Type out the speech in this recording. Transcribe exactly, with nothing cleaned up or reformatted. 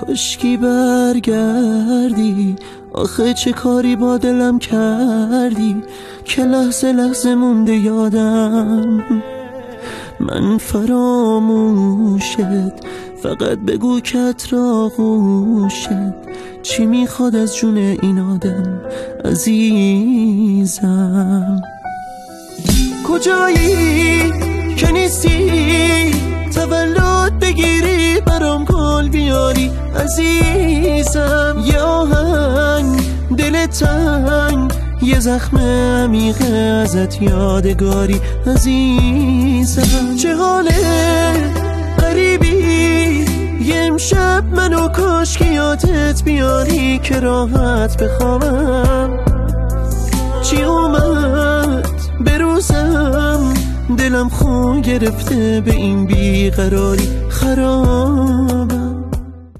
کاشکی برگردی، آخه چه کاری با دلم کردی که لحظه لحظه مونده یادم. من فراموشت، فقط بگو کت را غوشت، چی میخواد از جون این آدم عزیزم. کجایی که نیستی تولد بگیری برام گل بیاری عزیزم. یه آهنگ دل تنگ، یه زخم عمیق ازت یادگاری عزیزم. چه حاله غریبی یه امشب منو کاش که یادت بیاری که راحت بخوابم. چی اومد به روزم دلم خون گرفته به این بیقراری خرابم.